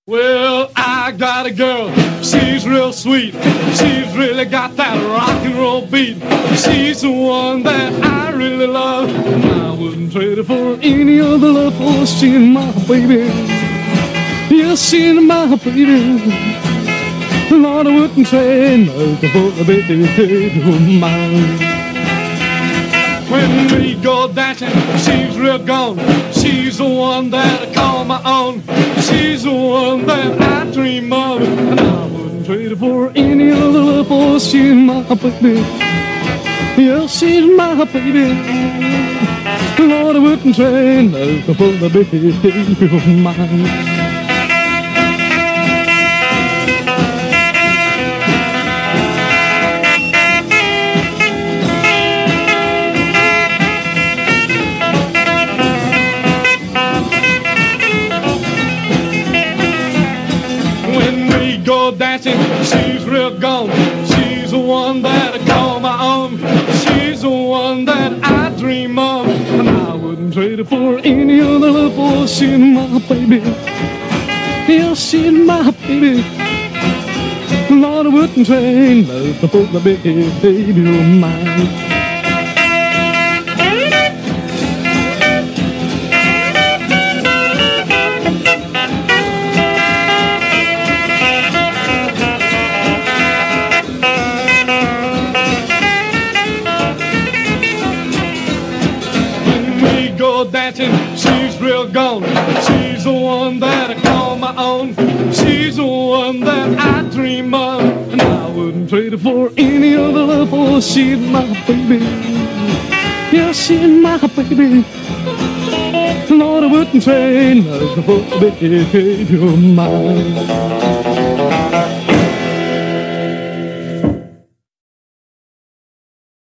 Well, I got a girl, she's real sweet. She's really got that rock and roll beat. She's the one that I really love, and I wouldn't trade her for any other love. For she's my baby. Yes, she's my baby. Lord, I wouldn't trade nothing for the baby of mine. When we go dancing, she's real gone. She's the one that I call my own. She's the one that I dream of, and I wouldn't trade her for any other love. For she's my baby. Yes, she's my baby. Lord, I wouldn't trade nothing for the baby of mine. Go dancing, she's real gone. She's the one that I call my own. She's the one that I dream of, and I wouldn't trade her for any other love. For she's my baby. Yes, she's my baby. Lord, I wouldn't trade nothing for the baby of mine. Dancing, she's real gone. She's the one that I call my own. She's the one that I dream of, and I wouldn't trade her for any other love. For she's my baby. Yes, she's my baby. Lord, I wouldn't trade nothing for the baby of mine.